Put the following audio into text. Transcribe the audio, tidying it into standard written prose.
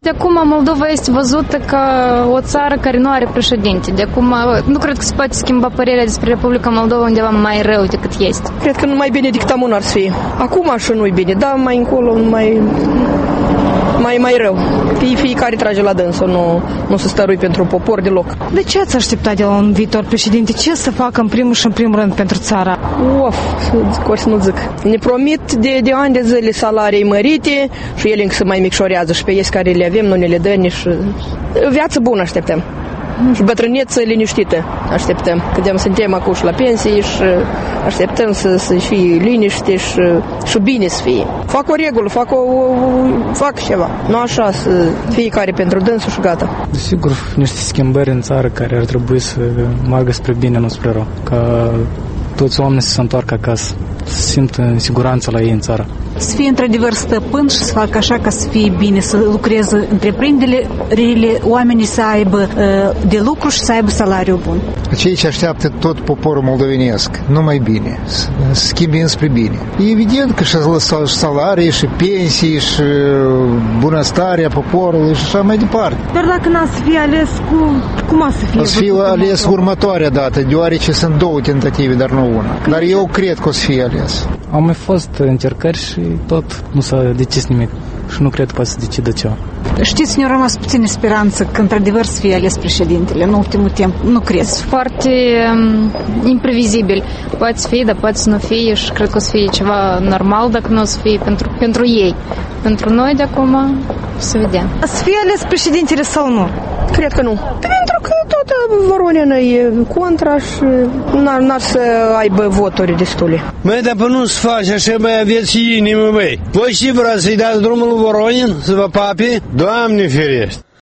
De acum Moldova este văzută ca o țară care nu are președinte. De acum nu cred că se poate schimba părerea despre Republica Moldova undeva mai rău decât este. Cred că numai Benedictamun ar fi. Acum așa nu-i bine, dar mai încolo mai rău. Fiecare trage la dânsul, nu se stărui pentru popor deloc. De ce ați așteptat de la un viitor președinte? Ce să facă în primul și în primul rând pentru țara? Să nu zic. Ne promit de ani de zile salarii mărite și ele încă se mai micșorează și pe ei care le avem nu ne le dă nici... Viață bună așteptăm. Și bătrâneță liniștită așteptăm. Că suntem acum și la pensie și așteptăm să fie liniște și bine să fie. Fac o regulă, fac ceva. Nu așa să fiecare pentru dânsul și gata. Desigur, niște schimbări în țară care ar trebui să meargă spre bine, nu spre rău. Ca toți oamenii să se întoarcă acasă, să simtă în siguranță la ei în țară. Să fie într-adevăr stăpân și să facă așa ca să fie bine, să lucreze întreprinderile, oamenii să aibă de lucru și să aibă salariu bun. Ceea ce așteaptă tot poporul moldovenesc, numai bine, să schimbe înspre bine. E evident că și salarii, și pensii, și bunăstarea poporului și așa mai departe. Dar dacă n-a să fie ales, cum a să fie? O să fie ales următoarea dată, deoarece sunt două tentative, dar nu una. Dar eu cred că o să fie ales. Au mai fost încercări și tot nu s-a decis nimic și nu cred că poate să decidă ceva. Știți, ne-a rămas puțină speranță că într-adevăr să fie ales președintele în ultimul timp. Nu cred. Foarte imprevizibil. Poate să fie, dar poate să nu fie și cred că o să fie ceva normal dacă nu o să fie pentru ei. Pentru noi de acum să vedem. Să fie ales președintele sau nu? Cred că nu. Pentru că toată Voronina e contra și n-ar să aibă voturi destule. Măi, dar până nu se face așa, mai aveți inimă, băi. Voi și vreați să-i dați drumul lui Voronin să vă pape? Doamne ferește!